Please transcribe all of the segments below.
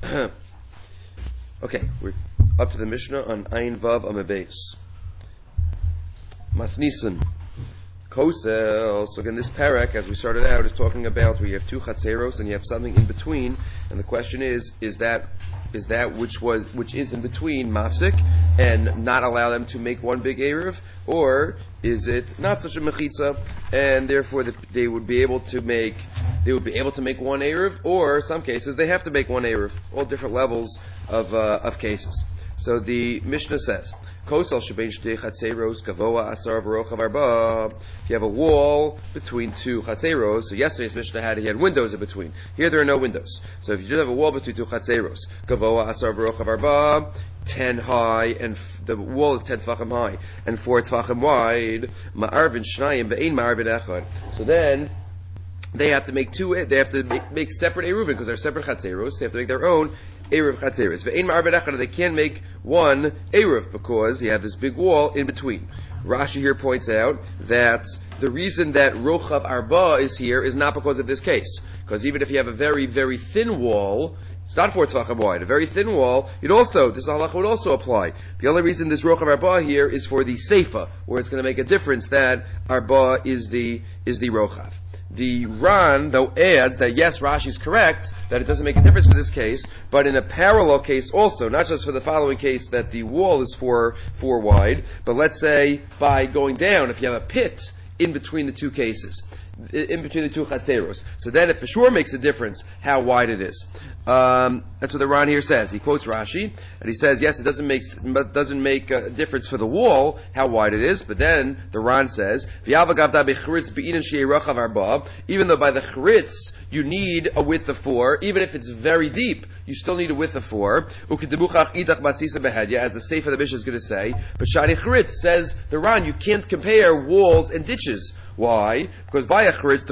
Okay, we're up to the Mishnah on Ayin Vav Amabes. Masnisan. Kosel. So again, this parak, as we started out, is talking about where you have two chatzeros and you have something in between, and the question is that which is in between mafsik and not allow them to make one big eruv, or is it not such a mechitza and therefore they would be able to make one eruv, or some cases they have to make one eruv. All different levels of cases. So the Mishnah says, Kosel shebein shtei chatzeros gavoa asar v'rochav arba. If you have a wall between two chatzeros, so yesterday's Mishnah had windows in between. Here there are no windows. So if you just have a wall between two chatzeros, gavoa asar v'rochav arba, 10 high, and the wall is 10 tvachim high, and 4 tvachim wide, ma'arvin shnayim be'ein ma'arvin echad. So then, they have to make make separate eruvin, because they're separate chatzeros. They have to make their own eruv chatzeros. Ve'ein ma'arvin echad, they can't make one eruv, because you have this big wall in between. Rashi here points out that the reason that rochav arba is here is not because of this case. Because even if you have a very, very thin wall, it's not 4 tvachim wide, a very thin wall, this halacha would also apply. The only reason this rochav arba here is for the seifa, where it's going to make a difference that arba is the rochav. The Ran, though, adds that yes, Rashi is correct, that it doesn't make a difference for this case, but in a parallel case also, not just for the following case that the wall is 4 wide, but let's say by going down, if you have a pit in between the two cases, in between the two chatzeros. So then it for sure makes a difference how wide it is. That's what the Ran here says. He quotes Rashi, and he says, yes, it doesn't make a difference for the wall how wide it is, but then the Ran says, even though by the charitz you need a width of 4, even if it's very deep, you still need a width of 4, as the Sefer of the Mishnah is going to say, but Shani Charitz says, the Ran, you can't compare walls and ditches. Why? Because by a charitz,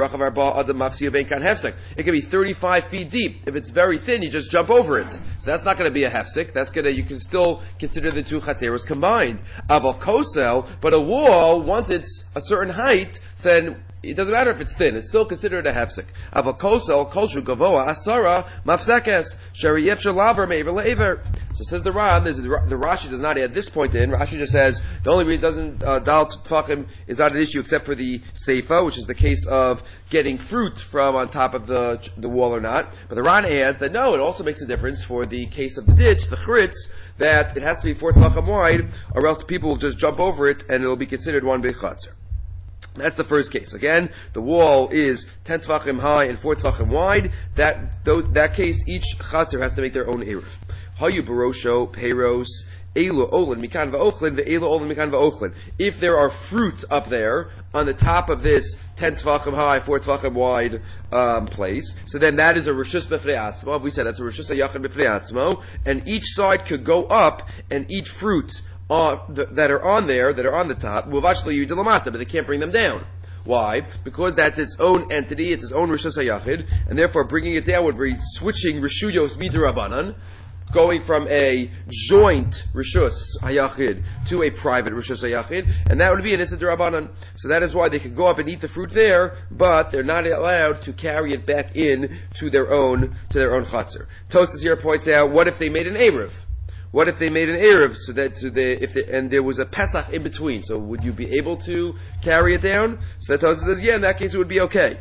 it can be 35 feet deep. If it's very thin, you just jump over it. So that's not going to be a hefsek. You can still consider the two chatzeros combined. Aval kosel, but a wall, once it's a certain height, then it doesn't matter if it's thin, it's still considered a hefsek. Aval kosel, kolshu gavoa, asara, mafsekes, sheriyef shalaver me'ever le'ever. So says the Ran, the Rashi does not add this point in. Rashi just says, the only reason it doesn't, dal tfachim is not an issue except for the seifa, which is the case of getting fruit from on top of the wall or not. But the Ran adds that no, it also makes a difference for the case of the ditch, the charitz, that it has to be 4 tvachim wide, or else people will just jump over it and it'll be considered one big chatzer. That's the first case. Again, the wall is 10 tvachim high and 4 tvachim wide. That case, each chatzer has to make their own eruv. Hayu barosho peiros elu olin mikan va'ochlin ve'elu olin mikan va'ochlin. If there are fruit up there on the top of this 10 tvachim high, 4 tvachim wide place, so then that is a rishus b'fnei atzmo. We said that's a rishus hayachid b'fnei atzmo, and each side could go up and eat fruit that are on the top, but they can't bring them down. Why? Because that's its own entity, it's its own Rishus HaYachid, and therefore bringing it down would be switching Rishuyos Midrabanan, going from a joint Rishus HaYachid to a private Rishus HaYachid, and that would be an Issa D'Rabbanan. So that is why they could go up and eat the fruit there, but they're not allowed to carry it back in to their own Chatzar. Tosas here points out, what if they made an Erev? What if they made an eruv and there was a Pesach in between? So would you be able to carry it down? So that Tosfos says, yeah, in that case it would be okay.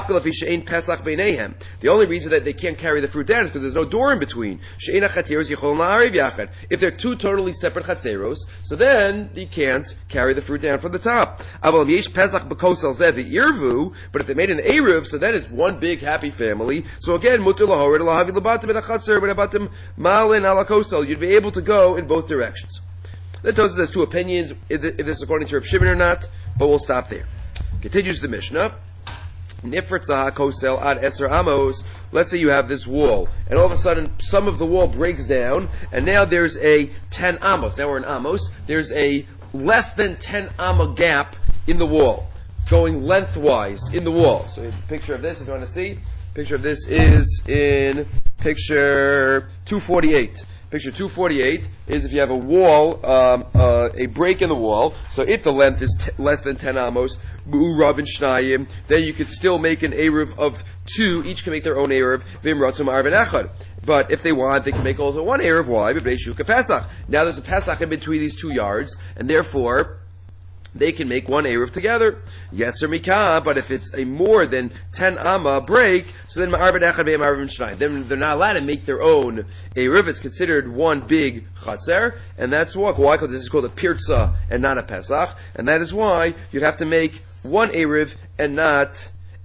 The only reason that they can't carry the fruit down is because there's no door in between. If they're two totally separate chatzeros, so then you can't carry the fruit down from the top. But if they made an eruv, so then it's one big happy family. So again, you'd be able to go in both directions. The Tosfos has two opinions, if this is according to Reb Shimon or not, but we'll stop there. Continues the Mishnah. Nifritza kosel ad eser amos. Let's say you have this wall, and all of a sudden some of the wall breaks down, and now there's a 10 amos. Now we're in amos. There's a less than 10 amma gap in the wall, going lengthwise in the wall. So a picture of this, if you want to see. Picture of this is in picture 248. Picture 248 is if you have a wall, a break in the wall. So if the length is less than 10 amos, Rav and Shnayim, then you could still make an Eruv of 2. Each can make their own Eruv. Vim Ratzum Arvin Echad. But if they want, they can make also one Eruv. Why? Pesach. Now there's a Pesach in between these 2 yards, and therefore they can make one Eruv together. Yes or Mikah, but if it's a more than 10 Amma break, so then Ma'arvin Echad Ve'em Arvin Shnayim. Then they're not allowed to make their own Eruv. It's considered one big Chatzer, and that's why, because this is called a Pirza and not a Pesach, and that is why you'd have to make one Eruv and not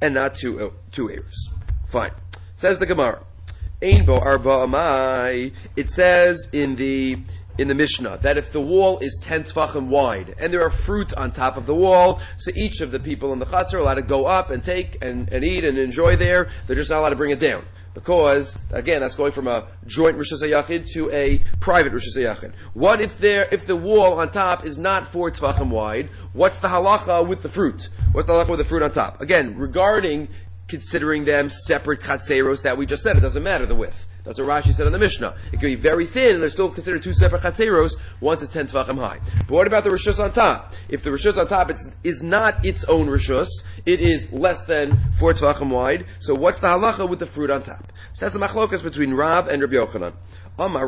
two Eruvs. Fine. Says the Gemara. Ein bo arba amai. It says in the Mishnah that if the wall is 10 tefachim wide and there are fruit on top of the wall, so each of the people in the chutzner are allowed to go up and take and eat and enjoy there. They're just not allowed to bring it down. Because, again, that's going from a joint Rishus HaYachid to a private Rishus HaYachid. What if the wall on top is not 4 tefachim wide? What's the halacha with the fruit? What's the halacha with the fruit on top? Again, regarding considering them separate chatzeros that we just said, it doesn't matter the width. That's what Rashi said in the Mishnah. It could be very thin, and they're still considered 2 separate chatzeros once it's 10 tefachim high. But what about the rishus on top? If the rishus on top is not its own rishus, it is less than 4 tefachim wide. So what's the halacha with the fruit on top? So that's the machlokas between Rav and Rabbi Yochanan. Amar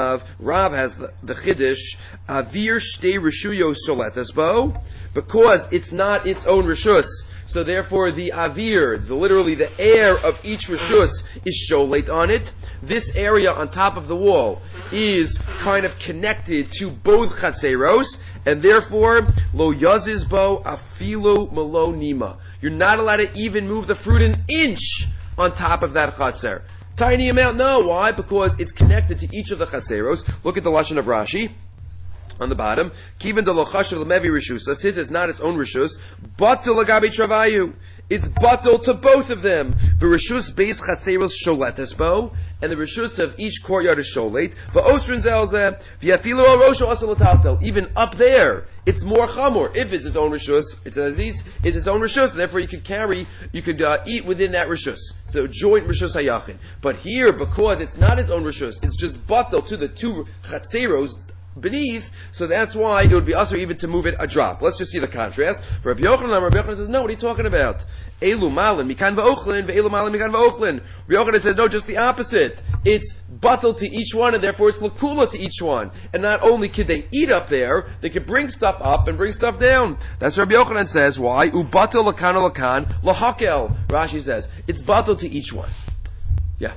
Rav has the chiddush, avir shtei rishuyos sholetas bo, because it's not its own rishus. So therefore the avir, literally the air of each rishus, is sholet on it. This area on top of the wall is kind of connected to both chatzeros, and therefore lo yaziz bo afilu malo nima. You're not allowed to even move the fruit an inch on top of that chatzer. Tiny amount, no. Why? Because it's connected to each of the chatzeros. Look at the lashon of Rashi on the bottom. Kiven de lochash of lemevi rishusa, since it's not its own rishus, batel lagabi travayu. It's batel to both of them. The rishus beis chatzeros sholetes bo, and the rishus of each courtyard is sholet. But osrin zelzeh v'yafilu al rosho asel lataltel. Even up there, it's more chamor. If it's its own rishus, it's its own rishus, and therefore you could eat within that rishus. So joint rishus hayachin. But here, because it's not its own rishus, it's just batel to the 2 chatzeros beneath, so that's why it would be usher even to move it a drop. Let's just see the contrast. For Rabbi Yochanan says, no, what are you talking about? Elu malin mikan va'ochlin, ve'elu malin mikan va'ochlin. Rabbi Yochanan says, no, just the opposite. It's batel to each one, and therefore it's lakula to each one. And not only could they eat up there, they could bring stuff up and bring stuff down. That's what Rabbi Yochanan says. Why? Ubatel lakan lakan lahakel. Rashi says, it's batel to each one. Yeah.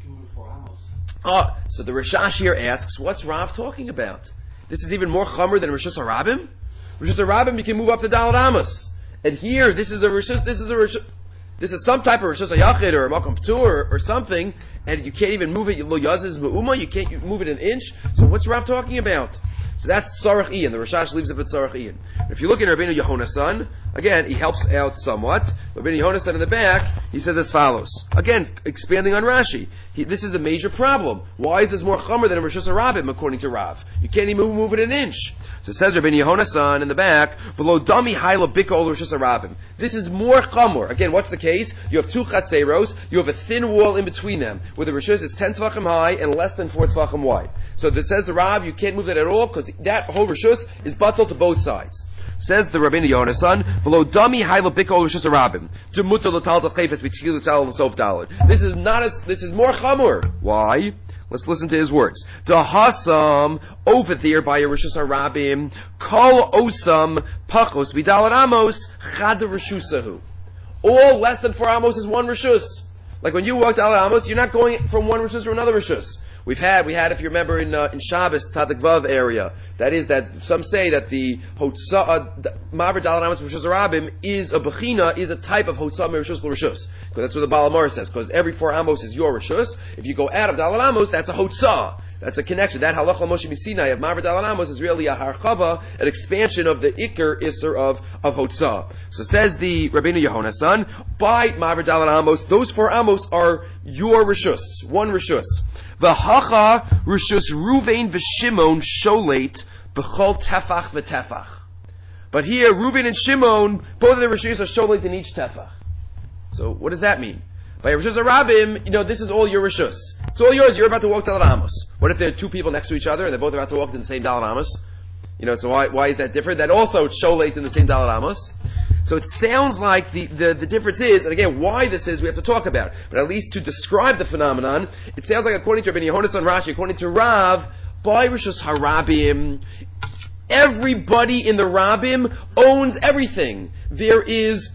So the Rashash here asks, what's Rav talking about? This is even more chomer than Rishus HaRabim? Rishus HaRabim, you can move up to Daled Amos. And here, this is some type of Rishus HaYachid or a Makam P'tur or something, and you can't even move it, lo yazis me'uma, you can't move it an inch. So what's Rav talking about? So that's Tzarech Ian. The Rashash leaves it with Tzarech Ian. If you look at Rabbeinu Yehonasan, again, he helps out somewhat. Rabbeinu Yehonasan in the back, he says as follows. Again, expanding on Rashi. This is a major problem. Why is this more chomer than a Rishus HaRabim, according to Rav? You can't even move it an inch. So it says Rabbeinu Yehonasan in the back, v'lo dami hayla bika ol Rishus HaRabim. This is more chomer. Again, what's the case? You have 2 chatzeros, you have a thin wall in between them, where the Rishus is 10 tvachim high and less than 4 tvachim wide. So this says the Rav, you can't move it at all, because that whole Rishus is batel to both sides. Says the Rabbeinu Yonasan, "V'lo dami hayla bikol rishus harabim, demutar l'tal d'chayfes b'tchil l'tzal l'sof daled." This is more chamor. Why? Let's listen to his words. Dahasam over there by a rishus harabim, kol osam pachos b'daled amos chad rishusahu. All less than 4 amos is 1 rishus. Like when you walk Daled Amos, you're not going from one rishus to another rishus. We had, if you remember, in Shabbos, Tzadik Vav area. That is that, some say that the Ma'aber Daled Amos Rishus Harabim is a Bechina, is a type of Hotzah Rishus L'Rishus. Because that's what the Baal HaMaor says. Because every 4 Amos is your Rishus. If you go out of Daled Amos, that's a Hotzah. That's a connection. That Halach Moshe Misinai of Ma'aber Daled Amos is really a Harchava, an expansion of the Iker Isser of Hotzah. So says the Rabbeinu Yehonasan, by Ma'aber Daled Amos, those 4 Amos are your Rishus. 1 Rishus. V'hacha rishus Ruvain v'Shimon sholet b'chol tefach v'tefach. But here, Reuven and Shimon, both of the rishus are sholet in each tefach. So what does that mean? By Rishus HaRabim, this is all your rishus. It's all yours. You're about to walk to Daled Amos. What if there are two people next to each other and they're both about to walk in the same Daled Amos? So why is that different? That also sholate in the same Daled Amos. So it sounds like the difference is, and again, why this is, we have to talk about. But at least to describe the phenomenon, it sounds like according to Rabbi Yehonasan Rashi, according to Rav, by Rishus Harabim, everybody in the Rabim owns everything. There's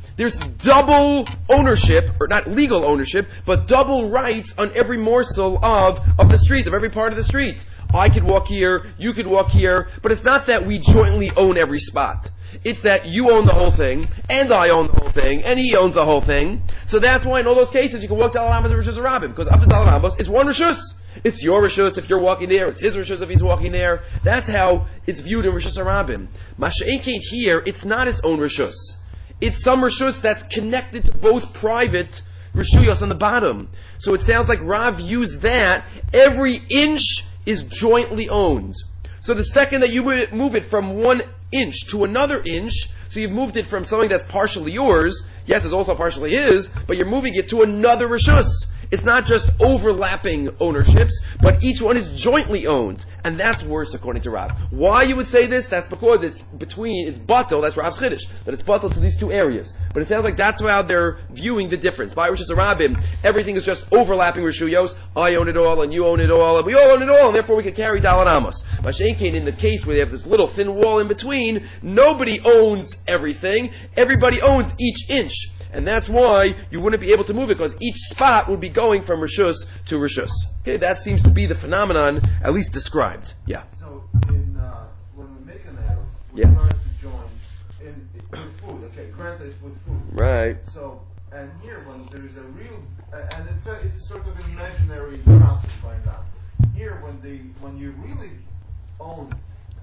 double ownership, or not legal ownership, but double rights on every morsel of the street, of every part of the street. I could walk here, you could walk here, but it's not that we jointly own every spot. It's that you own the whole thing, and I own the whole thing, and he owns the whole thing. So that's why in all those cases you can walk Daled Amos and Rishus Harabim, because after Daled Amos, it's one Rishus. It's your Rishus if you're walking there, it's his Rishus if he's walking there. That's how it's viewed in Rishus Harabim. Masha'en here, it's not its own Rishus. It's some Rishus that's connected to both private Rishuyos on the bottom. So it sounds like Rav used that. Every inch is jointly owned. So the second that you move it from 1 inch to another inch, so you've moved it from something that's partially yours, yes, it's also partially his, but you're moving it to another Rishus. It's not just overlapping ownerships, but each one is jointly owned. And that's worse according to Rav. Why you would say this? That's because it's batel, that's Rav's Chiddush, that it's batel to these two areas. But it sounds like that's how they're viewing the difference. By Rishus Harabim, everything is just overlapping Rishuyos. I own it all, and you own it all, and we all own it all, and therefore we can carry Daled Amos. Mashenkein, in the case where they have this little thin wall in between, nobody owns everything. Everybody owns each inch. And that's why you wouldn't be able to move it, because each spot would be going from Rishus to Rishus. Okay, that seems to be the phenomenon, at least described. Yeah. So, when we make an Erev, we try to join with food. Okay, granted it's with food. Right. So, and here when there is a real, and it's a sort of an imaginary process going on. Here, when you really own,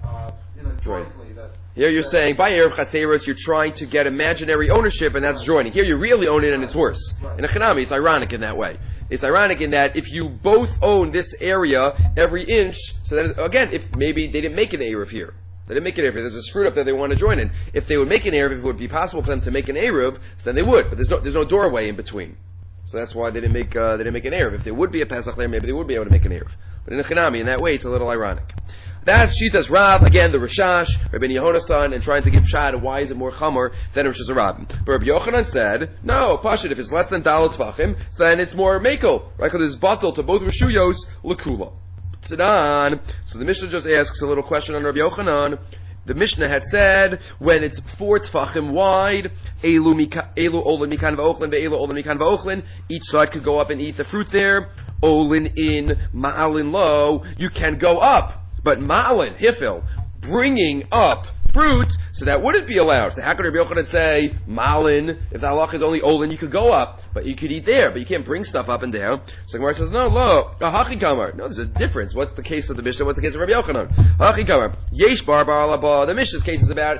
jointly that. Here you're saying, by Erev Chatzeros, you're trying to get imaginary ownership, and that's joining. Here you really own it, and it's worse. Right. In a Chanami, it's ironic in that way. It's ironic in that if you both own this area every inch, so that, again, if maybe they didn't make an Erev here. They didn't make an Erev here. There's this fruit up that they want to join in. If they would make an Erev, if it would be possible for them to make an Erev, then they would. But there's no doorway in between. So that's why they didn't make an Erev. If there would be a Pesach there, maybe they would be able to make an Erev. But in a Chanami, in that way, it's a little ironic. That's Shitas Rav, again, the Rashash, Rabbi Yehonasan, and trying to give shad, why is it more chamor than Rishus Harabim? But Rabbi Yochanan said, no, Pashit, if it's less than Daled Tvachim, so then it's more Mekel, right? Because it's batel to both Rishuyos, Lakula. Tzadan. So the Mishnah just asks a little question on Rabbi Yochanan. The Mishnah had said, when it's 4 Tvachim wide, Elu Olin Mikan V'Ochlin, Ve'elu Olin Mikan V'Ochlin, each side could go up and eat the fruit there. Olin in, Ma'alin low, you can go up. But ma'alin, hifil, bringing up fruit, so that wouldn't be allowed. So how could Rabbi Yochanan say, ma'alin, if the halach is only olin, you could go up, but you could eat there, but you can't bring stuff up and down. So Gemara says, no, a hachi kamar. No, there's a difference. What's the case of the Mishnah? What's the case of Rabbi Yochanan? Hachi kamar. Yesh bar alaba. The Mishnah's case is about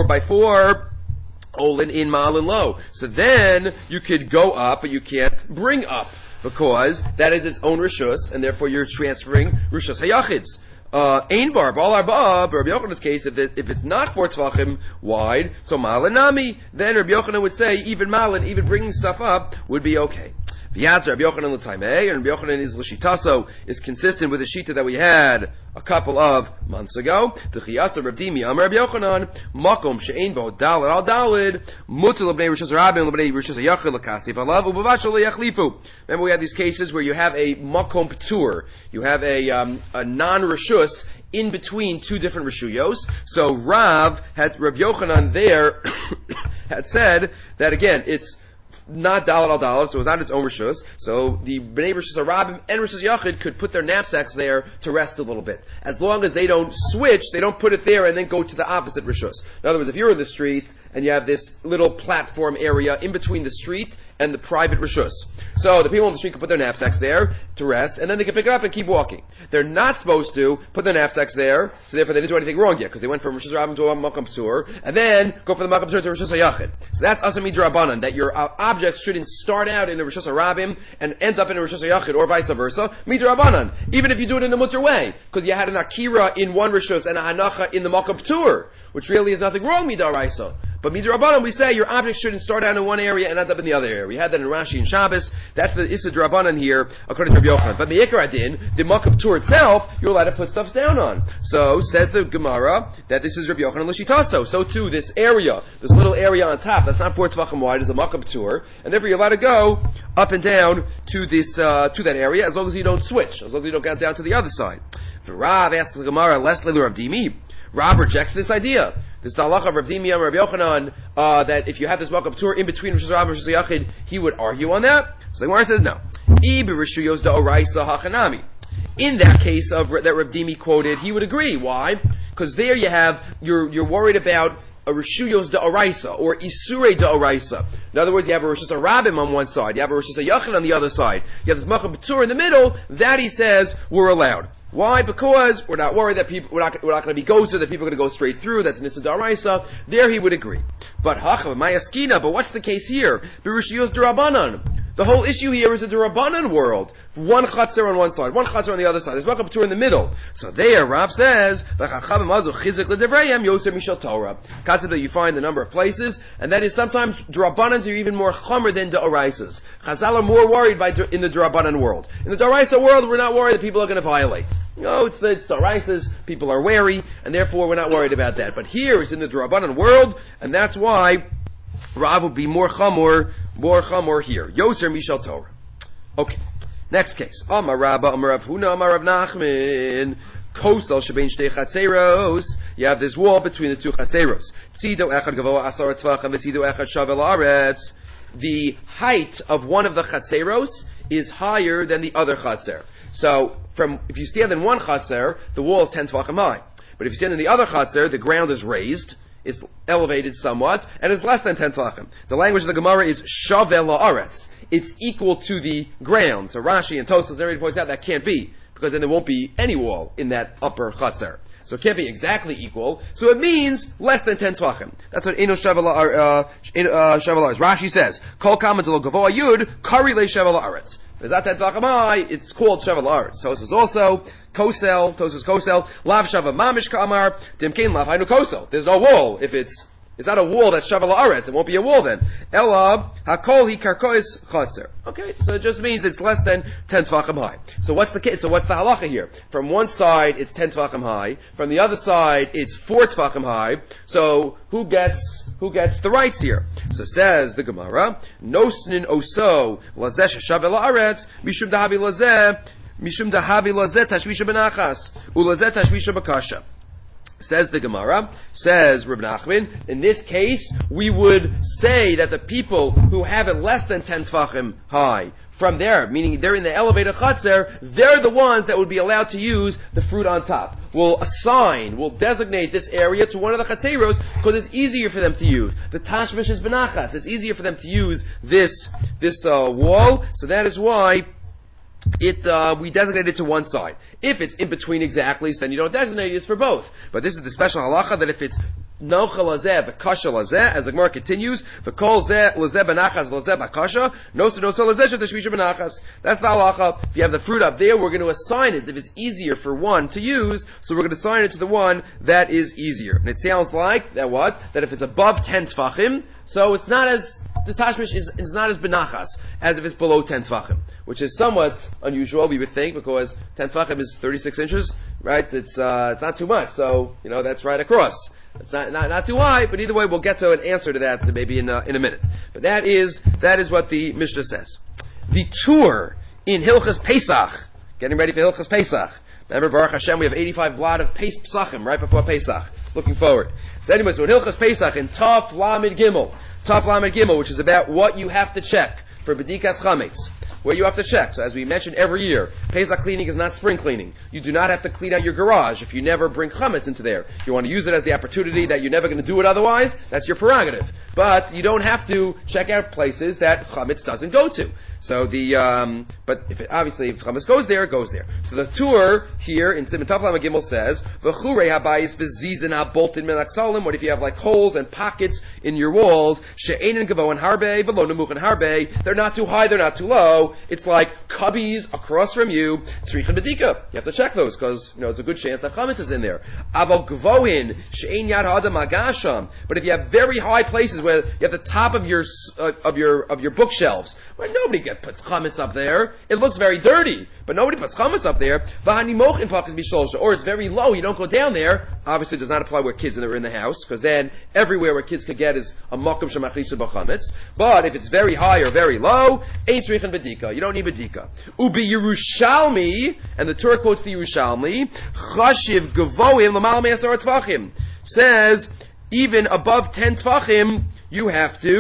4x4. Olin in ma'alin low. So then, you could go up, but you can't bring up, because that is its own rishus, and therefore you're transferring rishus hayachids. Ein bar, bal arba, Rabbi Yochanan's case, if it's not 4 Tvachim wide, so Malin Nami, then Rabbi Yochanan would say, even Malin, even bringing stuff up, would be okay. V'yatz Rabbi Yochanan l'taimei, and Rabbi Yochanan is l'shitaso, is consistent with the shita that we had a couple of months ago. T'chiyasa Rav Dimi, Amar Rabbi Yochanan, makom she'ein bo dalid al dalid, mutal l'bnei Rishus Harabim, l'bnei Rishus Hayachid l'kasif alav, u'bavachol l'yachlifu. Remember we had these cases where you have a makom p'tur, you have a non-rishus in between two different rishuyos. So Rabbi Yochanan there had said that again, it's not dalad al dalad, so it's not its own rishus. So the bnei Rishus Harabim and Rishus Yachid could put their knapsacks there to rest a little bit, as long as they don't switch. They don't put it there and then go to the opposite rishus. In other words, if you're in the street and you have this little platform area in between the street and the private rishus, so the people on the street can put their knapsacks there to rest, and then they can pick it up and keep walking. They're not supposed to put their knapsacks there, so therefore they didn't do anything wrong yet, because they went from Rishus Harabim to a Makam P'tur, and then go from the Makam P'tur to Rishus Hayachid. So that's Asa Midrabanan, that your objects shouldn't start out in a Rishus Harabim and end up in a Rishus Hayachid, or vice versa. Midrabanan, even if you do it in a mutter way, because you had an Akira in one Rishus and a Hanacha in the Makam P'tur, which really is nothing wrong, Midaraisa. But midrabanan, we say your object shouldn't start out in one area and end up in the other area. We had that in Rashi and Shabbos. That's the Issa Drabanan here, according to Rabbi Yochanan. But Me'ikar Adin, the Makab Tur itself, you're allowed to put stuff down on. So, says the Gemara, that this is Rabbi Yochanan L'Shitaso. So too, this area, this little area on top, that's not 4 Tvachim wide, is a Makab Tur, and therefore you're allowed to go up and down to this, to that area, as long as you don't switch, as long as you don't get down to the other side. Rav asks the Gemara, Leslie Rav Dimi. Rav rejects this idea. This is the halacha of Rav Dimi and Rabbi Yochanan, that if you have this Makab Tur in between Rosh Hashanah and Rosh Yachid, he would argue on that. So the Gemara says no. In that case of that Rav Dimi quoted, he would agree. Why? Because there you have, you're worried about a Rishuyos Da'oraisa, or Isurei Da'oraisa. In other words, you have a Rosh Hashanah on one side, you have a Rosh Hashanah Yachid on the other side, you have this Makab Tur in the middle, that he says we're allowed. Why? Because we're not worried that we're not going to be gozer, that people are going to go straight through. That's Nisa Daraisa. There he would agree. But Hachav, Mayaskina, but what's the case here? Berushiyos Durabanan. The whole issue here is a Durabanan world. One Chatzar on one side, one Chatzar on the other side. There's Makab Tur in the middle. So there, Rav says, concept that you find a number of places, and that is sometimes Durabanans are even more Chomer than Da'oraisas. Chazal are more worried in the Durabanan world. In the Da'oraisa world, we're not worried that people are going to violate. No, it's Da'oraisas, people are wary, and therefore we're not worried about that. But here it's in the Durabanan world, and that's why Rav would be more chamor here. Yoser Mishal Torah. Okay. Next case. Amar Rabba, Amar Rav Huna, Amar Rav Nachman. Kosel shebein shtei chatzeros. You have this wall between the two chatzeros. Tzido echad gavoa asar tvachim, v'tzido echad shavel haaretz. The height of one of the chatzeros is higher than the other chatzer. So, if you stand in one chatzer, the wall is 10 tvachim high. But if you stand in the other chatzer, the ground is raised. It's elevated somewhat, and it's less than 10 tvachim. The language of the Gemara is shavel haaretz. It's equal to the ground. So Rashi and Tosfos and everybody points out that can't be, because then there won't be any wall in that upper chatzar. So it can't be exactly equal. So it means less than 10 tvachim. That's what Eno shavel haaretz. Rashi says, Kol kama lo gavoa yud kari le shavel haaretz. There's not 10 tvachim high, it's called shavel haaretz. Tosfos also, Kosel, Lav Shava Mamish Kamar, Dimkein Lav Hainu Kosel. There's no wall. If it's not a wall that's Shavala Aretz, it won't be a wall then. Ela Hakol Hi Karkois Chatzer. Okay, so it just means it's less than 10 tvachim high. So what's the case? So what's the halacha here? From one side it's 10 tvachim high, from the other side it's 4 tvachim high. So who gets the rights here? So says the Gemara, Nosnin Oso Lazesh Shavala Aretz Mishum Dahabi Lazeh Mishum dahavi lazeh tashvisha benachas ulazeh tashvisha bakasha. Says the Gemara, says Reb Nachman, in this case, we would say that the people who have it less than 10 tvachim high, from there, meaning they're in the elevated chatzar, they're the ones that would be allowed to use the fruit on top. We'll designate this area to one of the chatzeros, because it's easier for them to use. The tashvish is benachas, it's easier for them to use this wall, so that is why we designate it to one side. If it's in between exactly, then you don't designate it, it's for both. But this is the special halacha that if it's nocha lazeh, v'kasha lazeh, as the Gemara continues, v'kol zeh lazeh benachas v'lazeh b'kasha, nosa lazeh shetashvisha benachas. That's the halacha. If you have the fruit up there, we're going to assign it if it's easier for one to use, so we're going to assign it to the one that is easier. And it sounds like that that if it's above 10 tvachim, so it's not as the tashmish is not as benachas as if it's below 10 tvachim, which is somewhat unusual, we would think, because 10 tvachim is 36 inches, right? It's not too much, so that's right across. It's not too high, but either way, we'll get to an answer to that maybe in a minute. But that is what the Mishnah says. The tour in Hilchas Pesach, getting ready for Hilchas Pesach. Remember, Baruch Hashem, we have 85 blot of Pesachim right before Pesach. Looking forward. So anyway, so in Hilchas Pesach, in Taf Lamed Gimel, which is about what you have to check for B'dikas Chametz. Where you have to check. So as we mentioned every year, Pesach cleaning is not spring cleaning. You do not have to clean out your garage if you never bring chametz into there. You want to use it as the opportunity that you're never going to do it otherwise, that's your prerogative. But you don't have to check out places that chametz doesn't go to. So but obviously if chametz goes there, it goes there. So the Tur here in Siman Taf Lamed Gimel says, "V'churei habayis b'zizin haboltin min aksalim." What if you have like holes and pockets in your walls? She'einin gavo and harbe, v'lo nemuch and harbe. They're not too high, they're not too low. It's like cubbies across from you. Tzrichin b'dika. You have to check those because it's a good chance that chametz is in there. Aval gvohin she'ein yad ha'adam agasham. But if you have very high places where you have the top of your bookshelves, where nobody puts chametz up there, it looks very dirty, but nobody puts chametz up there. Or it's very low, you don't go down there. Obviously, it does not apply where kids are in the house, because then everywhere where kids could get is a makom shemachrisu b'chametz. But if it's very high or very low, ein tzrichin b'dika. You don't need b'dika. Ubi Yerushalmi, and the Torah quotes the Yerushalmi, chashiv gavoim l'mal me'asar tvachim, says even above 10 tvachim, you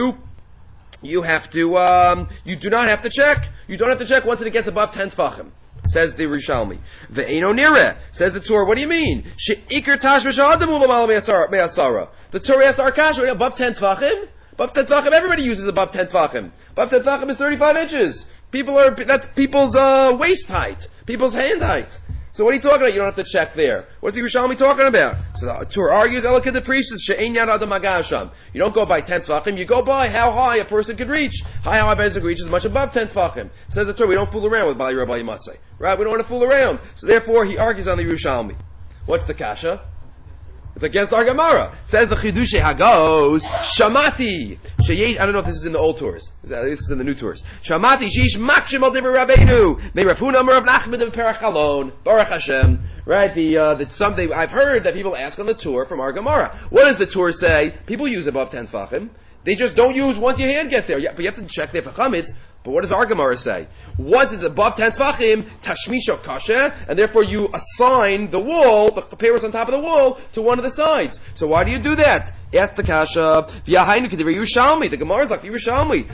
do not have to check. You don't have to check once it gets above 10 tvachim. Says the Rishalmi. Ve'eno nireh. Says the Torah, what do you mean? She'ikar tashmish adamu l'mal me'asara. The Torah asked Arkash, above 10 tvachim? Above 10 tvachim, everybody uses above 10 tvachim. Above 10 tvachim is 35 inches. That's people's waist height. People's hand height. So what are you talking about? You don't have to check there. What's the Yerushalmi talking about? So the Torah argues, Elokid the priest says, She'ein yad adam agasham. You don't go by 10 tvachim, you go by how high a person could reach. How high a person could reach is much above 10 tvachim. Says the Torah, we don't fool around with Bali Rabbi Yimasei. Right? We don't want to fool around. So therefore, he argues on the Yerushalmi. What's the kasha? It's against our Gemara. Says the Chidushei Hagos, Shamati. I don't know if this is in the old tours. This is in the new tours. Shamati, Shish Makshim al Divrei Rabbeinu. May Rav Huna Rav Nachman of Perachalon. Baruch Hashem. Right? Something I've heard that people ask on the tour from our Gemara. What does the tour say? People use above 10 tvachim. They just don't use once your hand gets there. Yeah, but you have to check there for chametz. But what does our Gemara say? Once it's above 10 tvachim, tashmisha kasher, and therefore you assign the wall, the papers on top of the wall, to one of the sides. So why do you do that? Ask the kasha. The Gemara is like the Yerushalmi.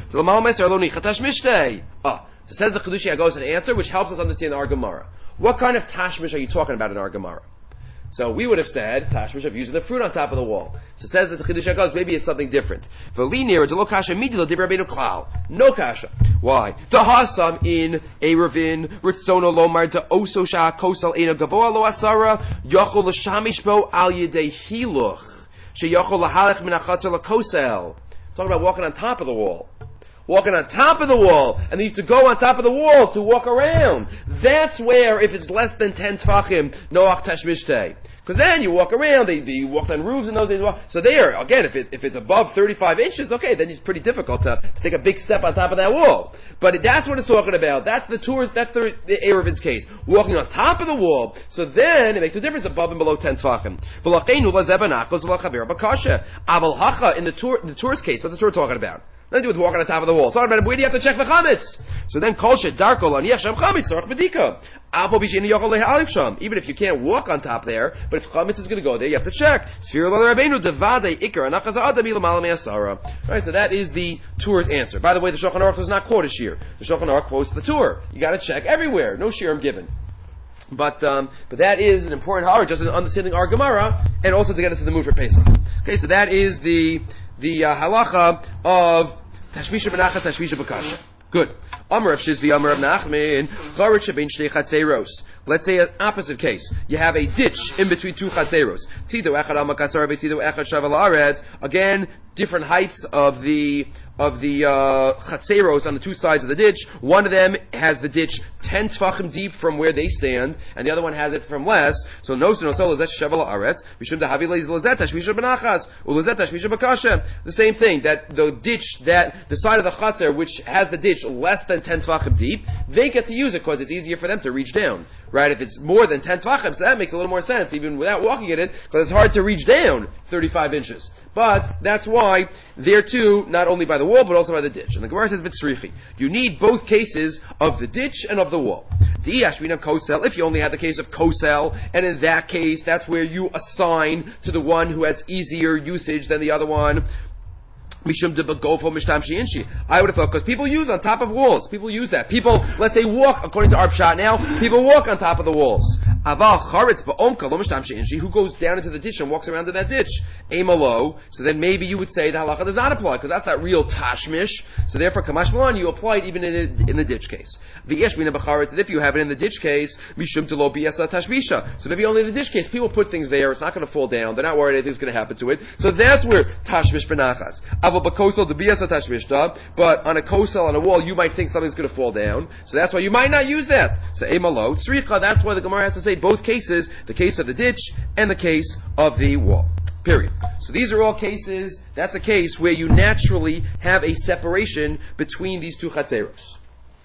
So says the Chedushei Hagos an answer which helps us understand our Gemara. What kind of tashmish are you talking about in our Gemara? So we would have said tashmish of using the fruit on top of the wall. So says that the Chedushei Hagos, maybe it's something different. No kasha. Why? The hasam in a ravin ritzono lomar to oso sha kosal ena gavoa lo asara yachol l'shamish bo al yedei hiluch sheyachol lahalech min achatzer lakosel. Talking about walking on top of the wall. Walking on top of the wall, and they used to go on top of the wall to walk around. That's where, if it's less than 10 tvachim, noach tashmishtei. Because then you walk around, they walked on roofs in those days. So there, again, if it's above 35 inches, okay, then it's pretty difficult to take a big step on top of that wall. But that's what it's talking about. That's the Erevit's case. Walking on top of the wall. So then, it makes a difference above and below 10 tvachim. Aval hacha, in the Torah's case, what's the Torah talking about? Nothing to do with walking on top of the wall. So where do you have to check for chametz? So then kol shedarko laniach sham chametz tzarich b'dika. Aval b'sheini yochol lehalek sham. Even if you can't walk on top there, but if chametz is going to go there, you have to check. Sfira l'Rabbeinu Rabbeinu devadei ikar anachas ha'adam ilamala me'asara. Right. So that is the Torah's answer. By the way, the Shulchan Aruch does not quote a shir. The Shulchan Aruch quotes the Torah. You got to check everywhere. No shirim given. But that is an important halacha, just in understanding our Gemara, and also to get us in the mood for Pesach. Okay, so that is the halacha of tashmisha b'nachas, tashmisha b'kasha. Good. Amar of Shizvi, Amar of Nachman, charit shebein shtei chatzeros. Let's say an opposite case. You have a ditch in between two chatzeros. Tzido echad al makasar, tzido echad shav al aretz. Again, different heights of the chatzeros on the two sides of the ditch. One of them has the ditch 10 tvachim deep from where they stand, and the other one has it from less. So no lezet shav aretz. Mishum dahavi lezet tashmisha b'nachas ulezet tashmisha b'kasha. The same thing, that the ditch, that the side of the chatzer which has the ditch less than 10 tvachim deep, they get to use it because it's easier for them to reach down. Right? If it's more than 10 tvachim, so that makes a little more sense, even without walking in it, because it's hard to reach down 35 inches. But that's why there too, not only by the wall, but also by the ditch. And the Gemara says, Vitzrichi. You need both cases of the ditch and of the wall. If you only had the case of kosel, and in that case, that's where you assign to the one who has easier usage than the other one. I would have thought, because people use on top of walls. People use that. People, let's say, walk, according to our pshat now, people walk on top of the walls. Aval charetz ba'omka lo mishtamshe inshi, who goes down into the ditch and walks around in that ditch. Emalo. So then maybe you would say the halacha does not apply because that's not real tashmish. So therefore, kamash malan, you apply it even in the ditch case. V'yesh mina b'charetz, and if you have it in the ditch case, mishum telo bi'asa tashmisha. So maybe only in the ditch case, people put things there. It's not going to fall down. They're not worried anything's going to happen to it. So that's where tashmish benachas. Aval b'kosel the bi'asa tashmishta. But on a kosel on a wall, you might think something's going to fall down. So that's why you might not use that. So emalo tzricha. That's why the Gemara has to say both cases: the case of the ditch and the case of the wall. Period. So these are all cases, that's a case where you naturally have a separation between these two chatzeros.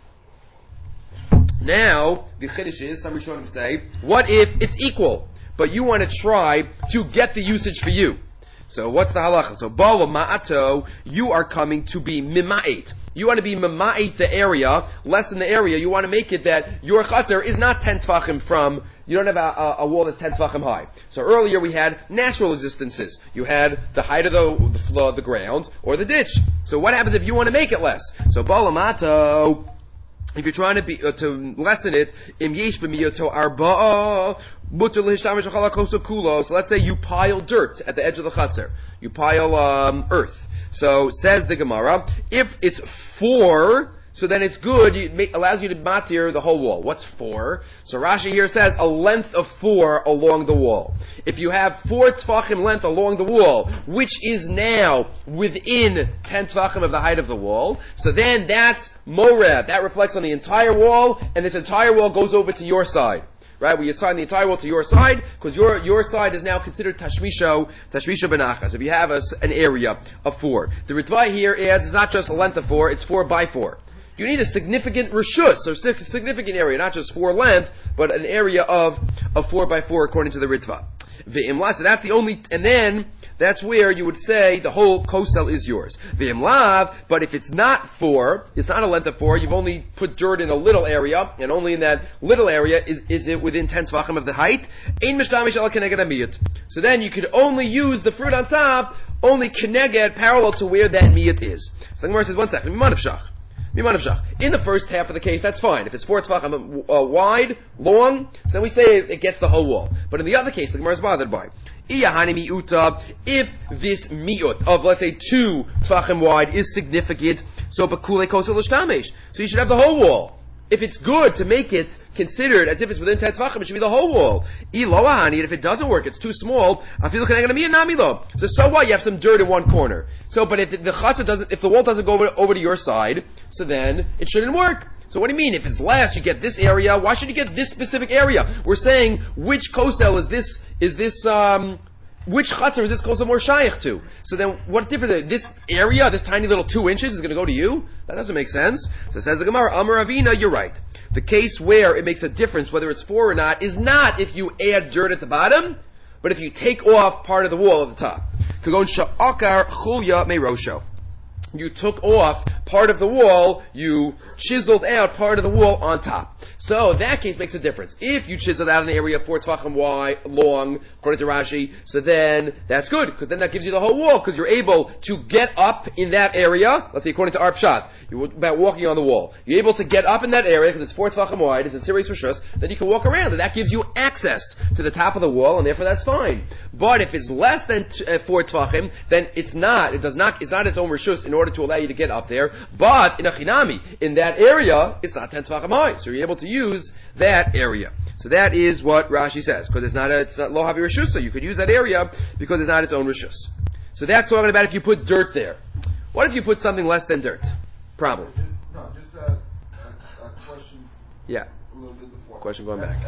Now, the chiddush is, some Rishonim say, what if it's equal, but you want to try to get the usage for you? So what's the halacha? So, bala ma'ato, you are coming to be mima'et. You want to be mima'et the area, less than the area. You want to make it that your chatzer is not 10 tvachim from, you don't have a wall that's 10 tvachim high. So earlier we had natural existences. You had the height of the ground, or the ditch. So what happens if you want to make it less? So, bala ma'ato, if you're trying to lessen it, im yesh b'miyoto arba'a mutar l'hishtamish b'chala koso kulo. So let's say you pile dirt at the edge of the chutzner. You pile earth. So says the Gemara, if it's 4, so then it's good. It allows you to matir the whole wall. What's 4? So Rashi here says a length of 4 along the wall. If you have 4 tefachim length along the wall, which is now within 10 tefachim of the height of the wall, so then that's morad. That reflects on the entire wall, and this entire wall goes over to your side. Right, we assign the entire wall to your side, because your side is now considered tashmisha benachas. If you have an area of 4. The Ritva here is, it's not just a length of 4, it's 4 by 4. You need a significant rishus, or significant area, not just 4 length, but an area of 4 by 4 according to the Ritva. V'imla, so that's the only, and then that's where you would say the whole kosel is yours. V'imlav, but if it's not 4, it's not a length of 4, you've only put dirt in a little area, and only in that little area is it within 10 tvachim of the height. Ein mishtamish ala keneged amiyut. So then you could only use the fruit on top, only keneged parallel to where that miyut is. So the Gemara says, 1 second, in the first half of the case, that's fine. If it's 4 tvachim wide, long, so then we say it gets the whole wall. But in the other case, the Gemara is bothered by. If this miut of, let's say, 2 tvachim wide is significant, so bakule kosel l'shtamish. So you should have the whole wall. If it's good to make it considered as if it's within 10 tvachim, it should be the whole wall. And if it doesn't work, it's too small. So what? You have some dirt in one corner. So, but if the chutzner doesn't, if the wall doesn't go over to your side, so then it shouldn't work. So what do you mean? If it's less, you get this area. Why should you get this specific area? We're saying which kosel is this? Which chutzner is this kosel more shaykh to? So then, what difference? This area, this tiny little 2 inches, is going to go to you? That doesn't make sense. So says the Gemara, Amar Avina, you're right. The case where it makes a difference whether it's 4 or not is not if you add dirt at the bottom, but if you take off part of the wall at the top. Kagon sha'akar chulya meirosho. You took off part of the wall, you chiseled out part of the wall on top. So that case makes a difference. If you chiseled out an area 4 tvachim wide, long, according to Rashi, so then that's good, because then that gives you the whole wall, because you're able to get up in that area. Let's say according to our pshat, you're about walking on the wall. You're able to get up in that area, because it's 4 tvachim wide, it's a serious rishus, then you can walk around, and that gives you access to the top of the wall, and therefore that's fine. But if it's less than 4 tvachim, then it's not its own rishus in order to allow you to get up there, but in a chinami, in that area, it's not 10 tvachim high, so you're able to use that area. So that is what Rashi says, because it's not lo havi rishus, so you could use that area because it's not its own rishus. So that's talking about if you put dirt there. What if you put something less than dirt? Problem. Just a question. Yeah. A little bit before. Question going back.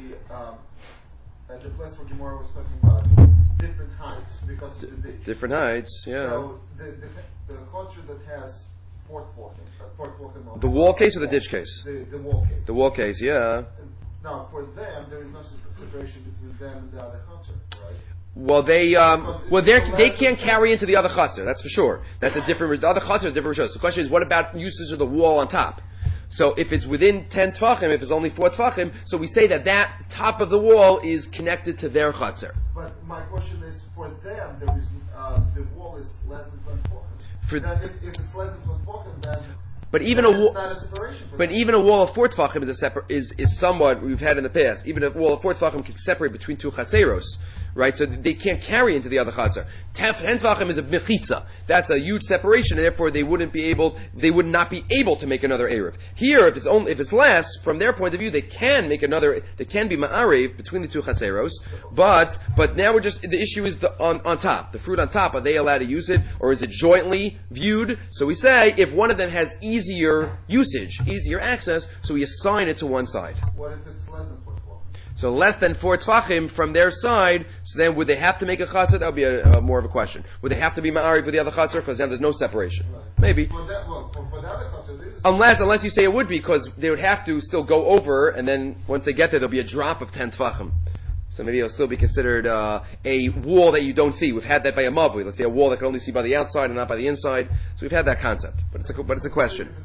At the place where Gemara was talking about different heights because of the ditch. Different heights, yeah. So the culture that has fourth walking. The wall case or the ditch case? The wall case. The wall case, yeah. Now for them, there is no separation between them and the other culture, right? Well, they can't carry into the other chutzner. That's for sure. That's a different. The other chutzner is different. So the question is, what about usage of the wall on top? So if it's within 10 tvachim, if it's only 4 tvachim, so we say that top of the wall is connected to their chutzner. But my question is, for them, the wall is less than 20 tvachim. Then if it's less than 20 tvachim, then But even a wall, not a separation for but them. even a wall of 4 tefachim is somewhat we've had in the past. Even a wall of 4 tefachim can separate between 2 chatzeros, right? So they can't carry into the other chatzer. 10 tefachim is a mechitza. That's a huge separation, and therefore they would not be able to make another erev. Here, if it's less, from their point of view, they can be ma'arev between the 2 chatzeros, but now the issue is on top, the fruit on top. Are they allowed to use it, or is it jointly viewed? So we say if one of them has easier usage, easier access, so we assign it to one side. What if it's less than 4 tefachim? So less than 4 tefachim from their side, so then would they have to make a chatzar? That would be more of a question. Would they have to be ma'ariv with the other chatzar? Because now there's no separation. Right. Maybe. For the other chatzar, this is Unless you say it would be, because they would have to still go over, and then once they get there, there'll be a drop of 10 tefachim. So maybe it'll still be considered a wall that you don't see. We've had that by a mavli. Let's say a wall that can only see by the outside and not by the inside. So we've had that concept, but it's a question.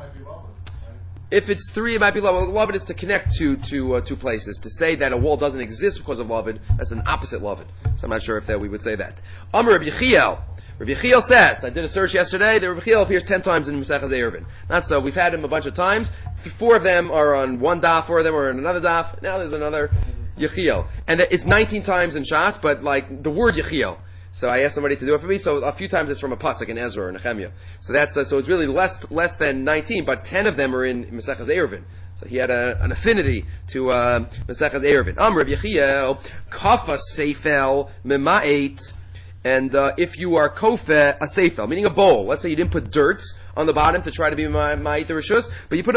If it's 3, it might be lower. If it's 3, it might be Lavid. Lavid is to connect to two places. To say that a wall doesn't exist because of Lavid, that's an opposite Lavid. So I'm not sure if we would say that. Amar Rabbi Yechiel. Rabbi Yechiel says, I did a search yesterday, that Rabbi Yechiel appears 10 times in Masechah Eruvin. Not so. We've had him a bunch of times. 4 of them are on one daf, 4 of them are on another daf. Now there's another Yechiel. And it's 19 times in Shas, but like the word Yechiel. So I asked somebody to do it for me. So a few times it's from a pasuk in Ezra or Nehemiah. So that's so it's really less than 19, but 10 of them are in Masechas Eruvin. So he had an affinity to Masechas Eruvin. Rabbi Yechiel kafa seifel mema'et. And if you are kofe a seifel, meaning a bowl, let's say you didn't put dirt on the bottom to try to be ma'et the rishus, but you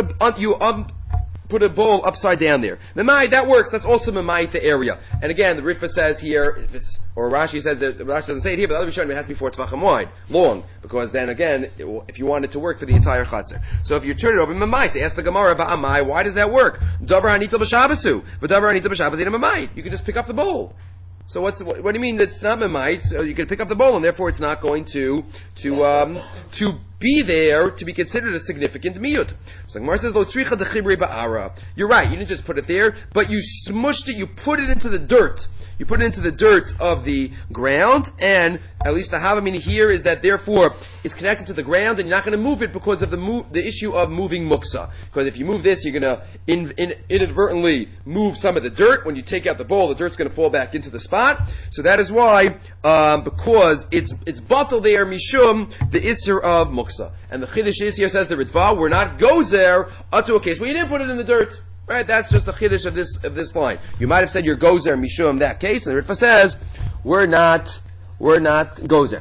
put a bowl upside down there. Memai, that works. That's also memai the area. And again, the Ritva says here, or Rashi said that Rashi doesn't say it here, but the other Rishonim, it has to be 4 tefachim wide, long, because then again, if you want it to work for the entire chatzar. So if you turn it over, memai, say, ask the Gemara ba'amai, why does that work? Davar hanitel b'shabasu, but davar hanitel b'shabasina memai. You can just pick up the bowl. So what do you mean it's not memai? So you can pick up the bowl, and therefore it's not going to be there to be considered a significant miyut. So Gemara says, "Lo tzricha dechibrei ba'ara." You're right. You didn't just put it there, but you smushed it. You put it into the dirt. You put it into the dirt of the ground, and at least the havamina here is that therefore it's connected to the ground, and you're not going to move it because of the issue of moving muksa. Because if you move this, you're going to inadvertently move some of the dirt. When you take out the bowl, the dirt's going to fall back into the spot. So that is why, because it's bottled there, mishum the isser of muksa. And the chiddush is here, says the Ritva, we're not gozer to a case where you didn't put it in the dirt. Right? That's just the chiddush of this line. You might have said you're gozer mishum that case, and the Ritva says we're not gozer.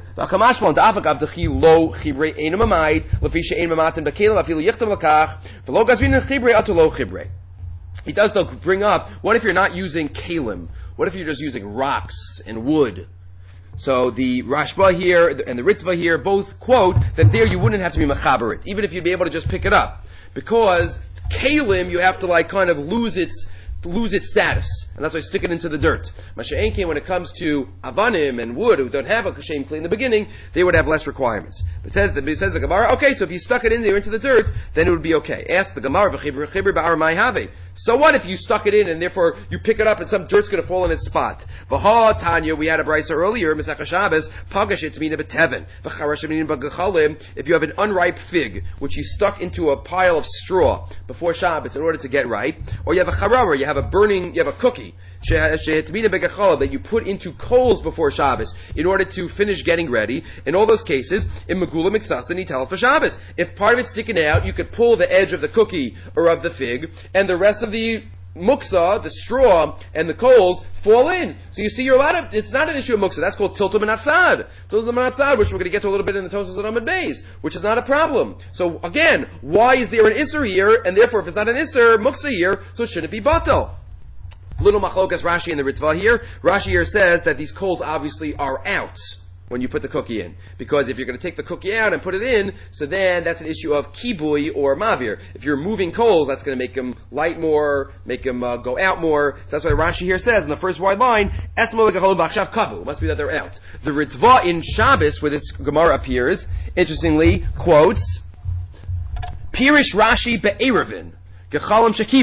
He does though bring up, what if you're not using kalim? What if you're just using rocks and wood? So the Rashba here and the Ritva here both quote that there you wouldn't have to be mechaberit, even if you'd be able to just pick it up. Because kalim, you have to kind of lose its status, and that's why I stick it into the dirt. Masha'enkin, when it comes to avanim and wood who don't have a kashem kli in the beginning, they would have less requirements. It says the Gemara, okay, so if you stuck it in there into the dirt, then it would be okay. Ask the Gemara, v'chibri ba'ar mai have. So what if you stuck it in and therefore you pick it up and some dirt's going to fall in its spot? V'ha Tanya, we had a brisa earlier, Masechah Shabbos, pagash it mina b'teven, v'charash mina b'gechalim. If you have an unripe fig which you stuck into a pile of straw before Shabbos in order to get ripe, or you have a charara, you have a cookie that you put into coals before Shabbos in order to finish getting ready. In all those cases, in Megula Miksasa Nitalas b'Shabbos, if part of it's sticking out, you could pull the edge of the cookie or of the fig, and the rest of the muksa, the straw, and the coals fall in. So you see, it's not an issue of muksa. That's called tiltum and atzad. Tiltum and atzad, which we're going to get to a little bit in the Tosas and Amud Beis, which is not a problem. So again, why is there an isser here? And therefore, if it's not an isser, muksa here, so it shouldn't be batal. Little machlokas Rashi and the Ritva here. Rashi here says that these coals obviously are out when you put the cookie in. Because if you're going to take the cookie out and put it in, so then that's an issue of kibui or mavir. If you're moving coals, that's going to make them light more, make them go out more. So that's why Rashi here says in the first wide line, Esmo v'gachol b'achshav kabu. It must be that they're out. The Ritva in Shabbos, where this Gemara appears, interestingly, quotes, Pirish Rashi be'erevin, gechalam shakibu.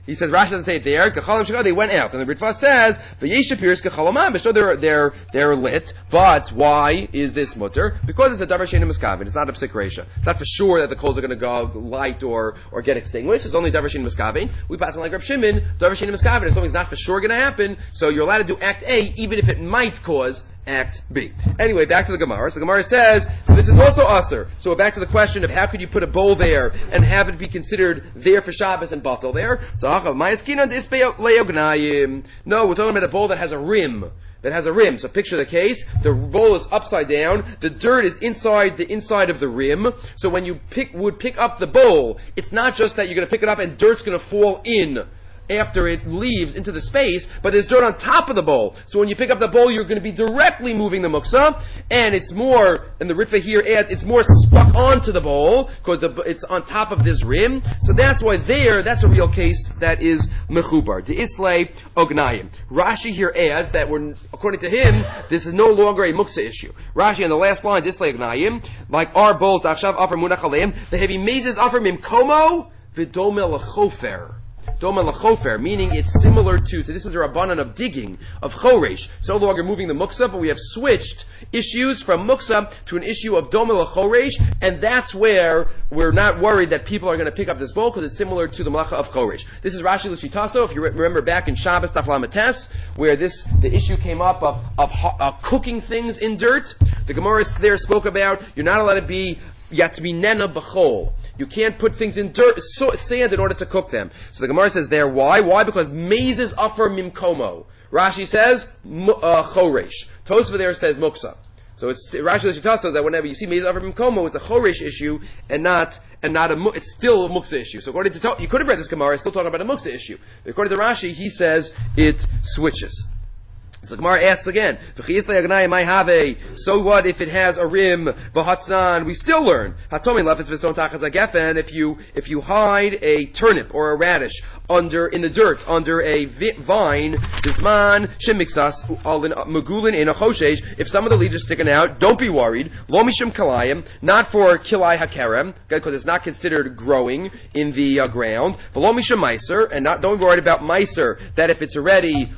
He says Rashi doesn't say it there. They went out, and the Ritva says v'yeshapirs kachalamam. But sure, they're lit. But why is this mutter? Because it's a davar she'eino miskavin. It's not a psik reisha. It's not for sure that the coals are going to go light or get extinguished. It's only davar she'eino miskavin. We pass on like Reb Shimon, davar she'eino miskavin. It's always not for sure going to happen. So you're allowed to do act A, even if it might cause act B. Anyway, back to the Gemara. So the Gemara says, so this is also usher. So we're back to the question of how could you put a bowl there and have it be considered there for Shabbos and batal there. So no, we're talking about a bowl that has a rim. So picture the case. The bowl is upside down. The dirt is inside the inside of the rim. So when you would pick up the bowl, it's not just that you're going to pick it up and dirt's going to fall in after it leaves into the space, but there's dirt on top of the bowl. So when you pick up the bowl, you're going to be directly moving the muksa, and it's more, and the Ritva here adds, it's more stuck onto the bowl, because it's on top of this rim. So that's why that's a real case that is mechubar. The islay ognayim. Rashi here adds that according to him, this is no longer a muksa issue. Rashi on the last line, islay ognayim, like our bowls, dachshav afar munach aleim, the heavy mazes afar mimkomo, v'domel lechofer. Doma lachofer, meaning it's similar to, so this is a rabbanan of digging, of choresh. So no longer moving the muksa, but we have switched issues from muksa to an issue of doma lachoresh, and that's where we're not worried that people are going to pick up this bowl, because it's similar to the malacha of choresh. This is Rashi L'Shitaso, if you remember back in Shabbos Daf Lametes, where the issue came up of cooking things in dirt. The Gemara there spoke about, you're not allowed to be Yatminena b'chol. You can't put things in dirt, sand in order to cook them. So the Gemara says there, why? Why? Because mazes upper mimkomo. Rashi says choresh. Tosva there says muksa. So it's Rashi l'shitaso that whenever you see mazes upper mimkomo, it's a choresh issue and not it's still a muksa issue. So according to you could have read this Gemara, it's still talking about a muksa issue. But according to Rashi, he says it switches. So the Gemara asks again, so what if it has a rim, we still learn, if you hide a turnip or a radish in the dirt, under a vine, if some of the leaves are sticking out, don't be worried, not for kilai hakerem, because it's not considered growing in the ground, and don't be worried about meiser, that if it already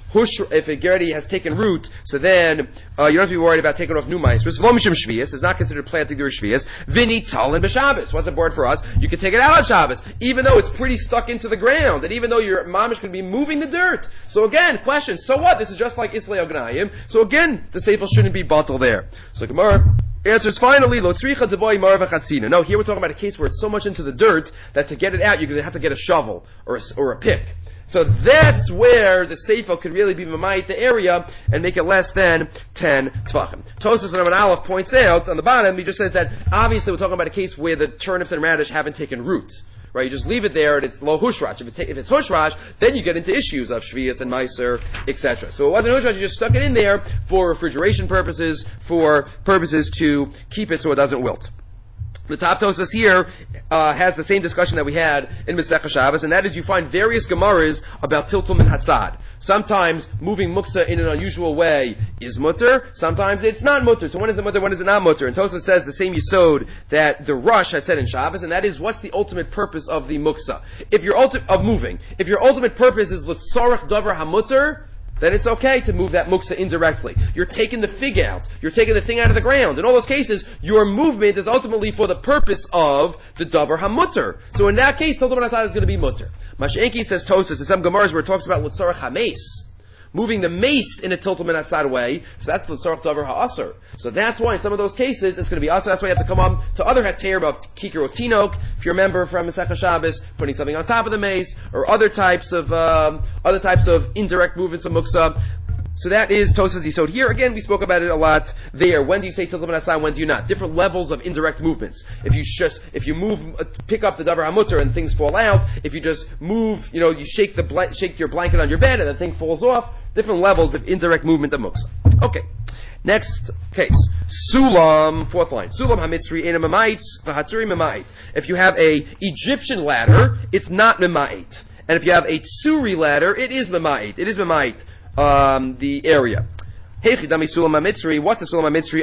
has taken root, so then you don't have to be worried about taking off new mice. It's not considered planting the shvius. Vini talin b'Shabbos. What's important for us? You can take it out on Shabbos, even though it's pretty stuck into the ground, and even though your mamish could be moving the dirt. So again, question: so what? This is just like Islay Ognayim. So again, the seifel shouldn't be batal there. So Gemara answers finally, lo tzricha deboy marva chatzina. No, here we're talking about a case where it's so much into the dirt that to get it out, you're going to have to get a shovel or a pick. So that's where the seifel could really be mamayit the area and make it less than 10 tvachim. Tosas and Aleph points out on the bottom, he just says that obviously we're talking about a case where the turnips and radish haven't taken root. Right, you just leave it there and it's lo hushrach. If it's hushrach, then you get into issues of shvius and meiser, etc. So it wasn't hushrach, you just stuck it in there for refrigeration purposes, for purposes to keep it so it doesn't wilt. The top Tosas here has the same discussion that we had in Masechah Shabbos, and that is you find various Gemaras about tiltum and hatzad. Sometimes moving muksa in an unusual way is mutter, sometimes it's not mutter. So when is it mutter, when is it not mutter? And Tosas says the same yisod that the Rush has said in Shabbos, and that is what's the ultimate purpose of the muksa? If your ultimate purpose is l'tzarech davar hamutter, then it's okay to move that muksa indirectly. You're taking the fig out. You're taking the thing out of the ground. In all those cases, your movement is ultimately for the purpose of the davar hamutter. So in that case, tiltum and hatzad is going to be mutter. Mash'enki says Tosas in some Gemaras where it talks about l'tzarech hameis, moving the mace in a tiltum and hatzad way. So that's l'tzarech davar ha'asr. So that's why in some of those cases it's going to be asr. That's why you have to come on to other hater of kikir or tinok. If you remember from Masechah Shabbos, putting something on top of the mace or other types of indirect movements of muksa. So that is Tosas Yisod. Here again, we spoke about it a lot there. When do you say tiltum and hatzad? When do you not? Different levels of indirect movements. If you pick up the davar hamutter and things fall out. If you just move, you shake your blanket on your bed and the thing falls off. Different levels of indirect movement of muksa. Okay. Next case. Sulam, fourth line. Sulam hamitzri ena memait, v'hatzuri memait. If you have a Egyptian ladder, it's not memait. And if you have a tsuri ladder, it is memait. It is memait. The area. What's the Sulam HaMitzri?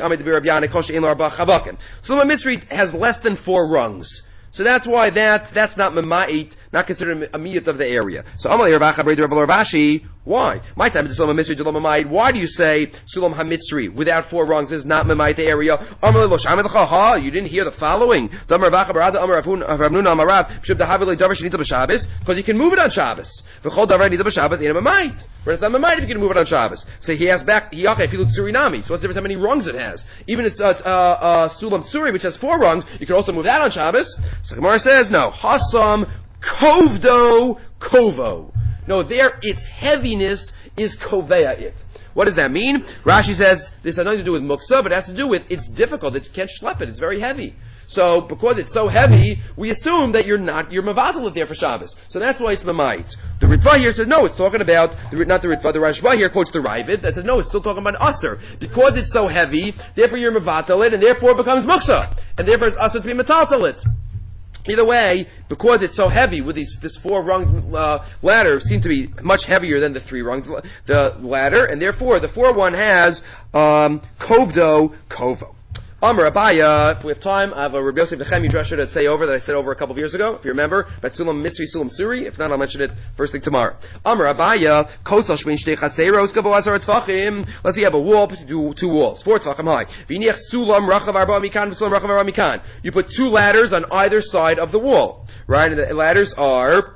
Sulam HaMitzri has less than 4 rungs. So that's why that's not memait not considered a miyut of the area. So Amalei Rav Acha B'Rei Rav Rashi, why? My time is Sulam HaMitzri Delom Mamayit. Why do you say Sulam HaMitzri without 4 rungs is not Mamayit the area? Amalei Lo Shamed L'cha, ha, you didn't hear the following. Damar Rav Acha Barada Amar Rav Nuna Amar Rav, B'Shub Dahavili Davar Shenita B'Shabbos, because you can move it on Shabbos. V'chol Davar Nita B'Shabbos ain't a Mamayit. But it's not Mamayit if you can move it on Shabbos. So he has back, if you look Surinami, so what's the difference how many rungs it has? Even it's Sulam Tsuri, which has 4 rungs, you can also move that on Shabbos. So Gemara says, no, Hasam Kovdo Kovo. No, there its heaviness is Kovea it. What does that mean? Rashi says this has nothing to do with muksa, but it has to do with it's difficult. It can't schlep it. It's very heavy. So because it's so heavy, we assume that you're mavatal it there for Shabbos. So that's why it's mamayit. The Ritva here says no. It's talking about not the Ritva. The Rashba here quotes the Ravid that says no. It's still talking about usser because it's so heavy. Therefore you're mavatal it, and therefore it becomes muksa, and therefore it's usser to be metaltal it. Either way, because it's so heavy with this 4 rung ladder seem to be much heavier than the 3 rungs the ladder, and therefore the 4-1 has kovdo kovo. Amar Abaya, if we have time, I have a Rabbi Yosef Nechemi drasha to say over that I said over a couple of years ago, if you remember, about Sulam Mitzri, Sulam Suri. If not, I'll mention it first thing tomorrow. Amar Abaya, Kosal Shmein Shtei Chatzeros Gavo Azar Tvachim. Let's say you have a wall, put 2 walls, 4 Tvachim high. V'iniach Sulam Rachav Arba Mikan, Sulam Rachav Arba Mikan. You put 2 ladders on either side of the wall, right? And the ladders are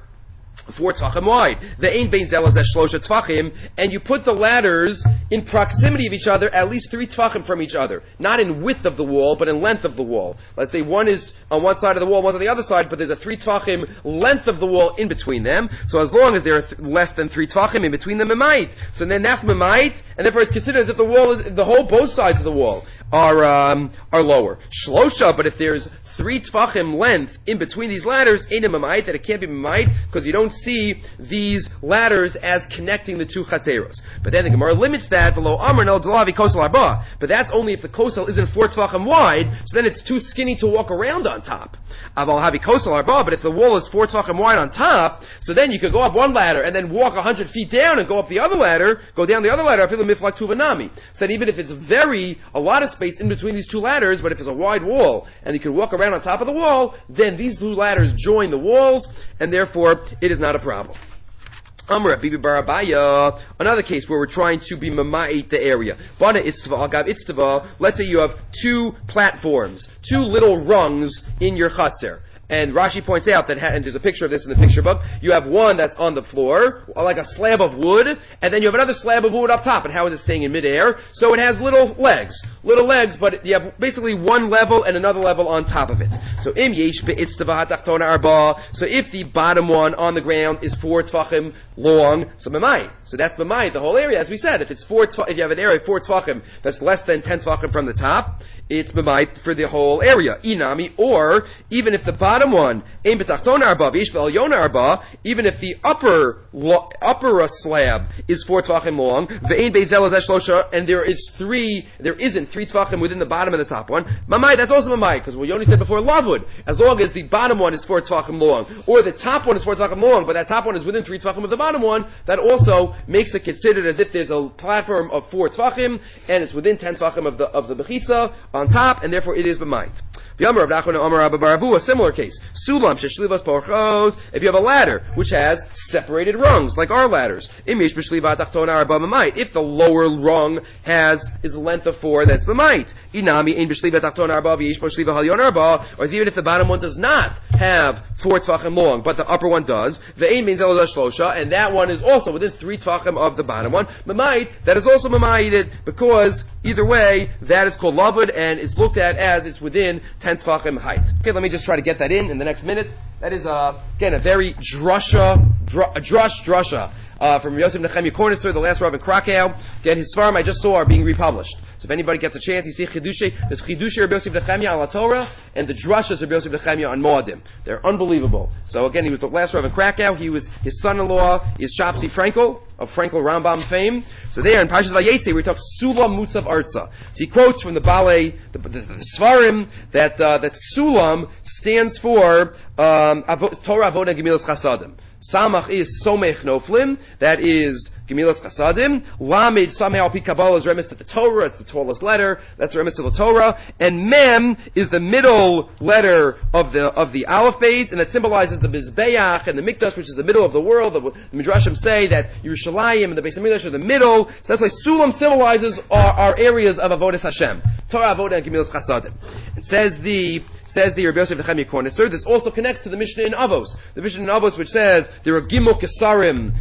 4 tvachim wide. The ein bein zel hazeh shlosha tvachim, and you put the ladders in proximity of each other, at least 3 tvachim from each other. Not in width of the wall, but in length of the wall. Let's say one is on one side of the wall, one on the other side, but there's a 3 tvachim length of the wall in between them. So as long as there are less than 3 tvachim in between them, memait. So then that's memait, and therefore it's considered as if the wall is both sides of the wall are lower. Shlosha, but if there's 3 tvachim length in between these ladders, ain't a memait, that it can't be memait, because you don't see these ladders as connecting the 2 chatzeros. But then the Gemara limits that, v'lo amar no delavi kosel arba. But that's only if the kosel isn't 4 tvachim wide, so then it's too skinny to walk around on top. Aval havi kosel arba, but if the wall is 4 tvachim wide on top, so then you could go up one ladder and then walk 100 feet down and go up the other ladder, go down the other ladder, I feel the miflak tuvanami. So that even if it's a lot of space in between these 2 ladders, but if it's a wide wall and you can walk around on top of the wall, then these 2 ladders join the walls, and therefore it is not a problem. Amr Bibi Barabaya, another case where we're trying to be mamait the area. Bana itztava, agav itztava, let's say you have 2 platforms, 2 little rungs in your chutzner. And Rashi points out that, and there's a picture of this in the picture book, you have one that's on the floor, like a slab of wood, and then you have another slab of wood up top. And how is it staying in midair? So it has little legs, but you have basically one level and another level on top of it. So im yesh be'itztava hatachtona arba. So if the bottom one on the ground is 4 tvachim long, so memai. So that's memai, the whole area, as we said. If it's if you have an area of 4 tvachim that's less than 10 tvachim from the top, it's memai for the whole area. Inami, or even if the bottom one, even if the upper slab is 4 tvachim long, and there isn't 3 tvachim within the bottom and the top one, mamai, that's also mamai, because we only said before lavud, as long as the bottom one is 4 tvachim long, or the top one is 4 tvachim long, but that top one is within 3 tvachim of the bottom one, that also makes it considered as if there's a platform of 4 tvachim, and it's within 10 tvachim of the bechitza on top, and therefore it is b'mayit. A similar case. Sulam sheshlivas porchos. If you have a ladder which has separated rungs, like our ladders, if the lower rung is a length of 4, that's b'mayit. Or even if the bottom one does not have 4 tvachim long, but the upper one does, and that one is also within 3 tvachim of the bottom one, b'mayit, that is also b'mayited, because either way, that is called lavud, and it's looked at as it's within 10 tvachim height. Okay, let me just try to get that in the next minute. That is, again, a very drasha from Yosef Nechemia Kornitzer, the last Rav in Krakow. Again, his Svarim I just saw are being republished. So if anybody gets a chance, you see there's Chidushei Rabbi Yosef Nechemia on La Torah, and the drashas Rabbi Yosef Nechemia on Moadim. They're unbelievable. So again, he was the last Rav in Krakow. His son-in-law is Shapsi Frankel, of Frankel Rambam fame. So there in Parshas Vayetze, we talk Sulam Mutzav Arza. So he quotes from the Balei, the Svarim, that Sulam stands for Torah Avodah Gemilas Chasadim. Samach is Somech Noflim, that is Gemilas Chasadim. Lamed somehow Pi Kabbalah is remes to the Torah, it's the tallest letter, that's remes to the Torah. And Mem is the middle letter of the Aleph base, and that symbolizes the Mizbeach and the Mikdash, which is the middle of the world. The Midrashim say that Yerushalayim and the Beis HaMikdash are the middle, so that's why Sulam symbolizes our areas of Avodas Hashem. Torah, Avodah, and Gemilas Chasadim. It says the Rabbi Yosef Nechemia Korneser, this also connects to the Mishnah in Avos. The Mishnah in Avos which says there are Gimel Kesarim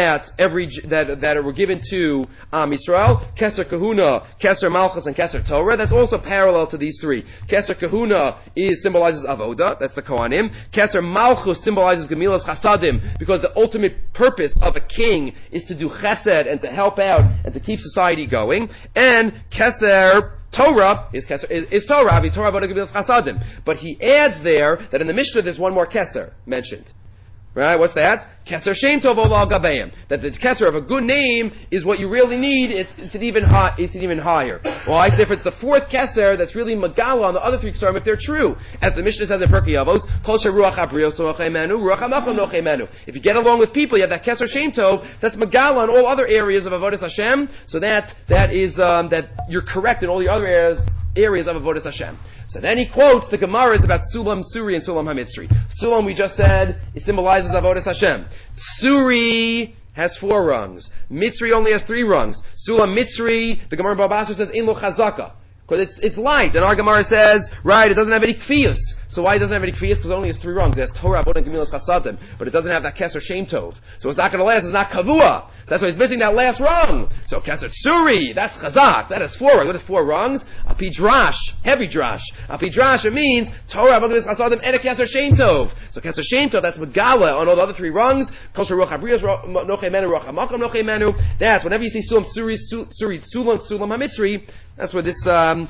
that were given to Yisrael, Keser Kahuna, Keser Malchus, and Keser Torah. That's also parallel to these three. Keser Kahuna symbolizes Avodah, that's the Kohanim. Keser Malchus symbolizes Gemilas Chasadim, because the ultimate purpose of a king is to do chesed and to help out and to keep society going. And Keser Torah is Torah, Torah Avodah Gemilas Chasadim. But he adds there that in the Mishnah there's one more Keser mentioned. Right? What's that? Keser Shem Tov Oval Gabeim. That the Keser of a good name is what you really need. It's an even higher. Well, I say if it's the fourth Keser that's really Magala on the other three Keserim, if they're true. As the Mishnah says in Pirkei Avos, Kol Sheruach HaBrios Nochemenu, Ruach HaMacham Nochemenu. If you get along with people, you have that Keser Shem Tov, that's Magala on all other areas of Avodas Hashem. So that is, that you're correct in all the other areas of Avodas Hashem. So then he quotes the Gemaras about Sulam Suri and Sulam HaMitzri. Sulam, we just said, it symbolizes Avodas Hashem. Suri has 4 rungs. Mitzri only has 3 rungs. Sulam Mitzri, the Gemara Baba Basra says, In lo chazaka. Because it's light. And our Gemara says, right, it doesn't have any kfiyas. So why it doesn't have any kfiyas? Because it only has 3 rungs. It has Torah, Avodah, and Gemilas Chasadim. But it doesn't have that Keser Shem Tov. So it's not going to last. It's not kavua. That's why he's missing that last rung. So Keser Tsuri, that's chazak. That has 4 rungs. What is 4 rungs? Api drash. Heavy drash. Api drash, it means Torah, Avodah, Gemilas Chasadim, and a Keser Shem Tov. So Keser Shem Tov, that's Megala on all the other 3 rungs. Kosher Ruach HaBrios, Nochei Menu, Ruach HaMacham, Nochei Menu. That's whenever you see Sulam Suri, Sulam HaMitzri, that's where this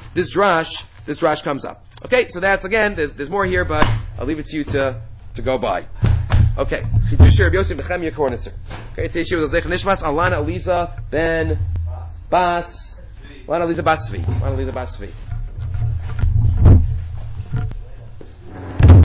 drash comes up. Okay, so that's again. There's more here, but I'll leave it to you to go by. Okay, Chidush Rabbi Yosef Nechemia Korneser. Okay, today's shir was Zeich Nishmas Alana Eliza ben Bas. Alana Eliza Basvi.